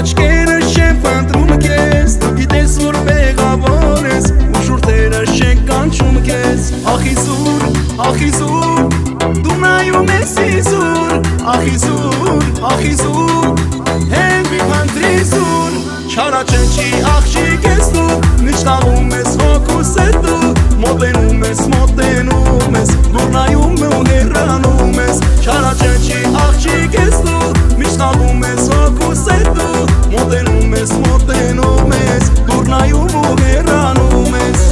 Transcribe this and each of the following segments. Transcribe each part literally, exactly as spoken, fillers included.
աչքերս չեն փնտրում քեզ, գիտես որ մեղավոր ես, ու շուրթերս չեն կանչում քեզ։ Ախ իզուր, ախ իզուր, դու նայում ես իզուր, ախ իզուր, ախ իզուր, հեն մի փնտրի զուր, չարաչնչի աղջիկ ես դու, նշտաղում ես հոգուս է դու, մոտենում ես, մոտենում ես, դու նայում ու հեռանում ես, չարաչնչի աղջիկ ես դու, նշտաղում ես հոգուս է դու, մոտենում ես, մոտենում ես, դու նայում ու հեռանում ես։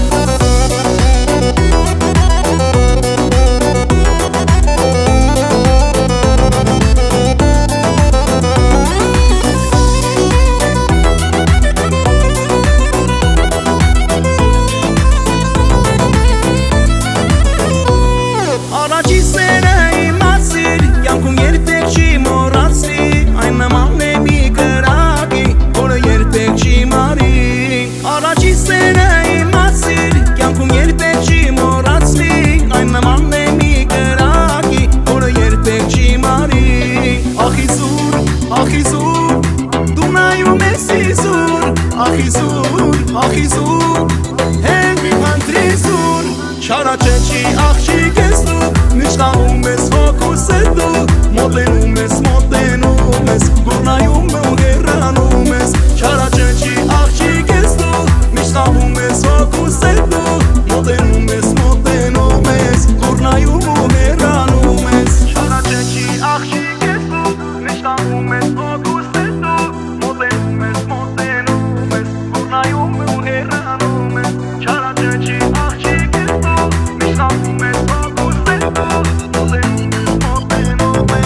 Ախ իզուր, հեն մի փնտրի զուր, չարաչնչի աղջիկ ես դու, նշտաղում ես հոգուս է դու, մոտենում ես, մոտենում ես, դու նայում ու հեռանում ես, չարաչնչի աղջիկ ես դու, նշտաղում ես հոգուս է դու, մոտենում ես, մոտենում ես, դու նայում ու հեռանում ես, չարաչնչի աղջիկ ես դու, նշտաղում ես հոգուս է դու, մոտենում ես, մոտենում ես, դու նայում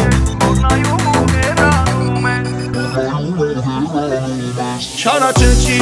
Չարաչնչի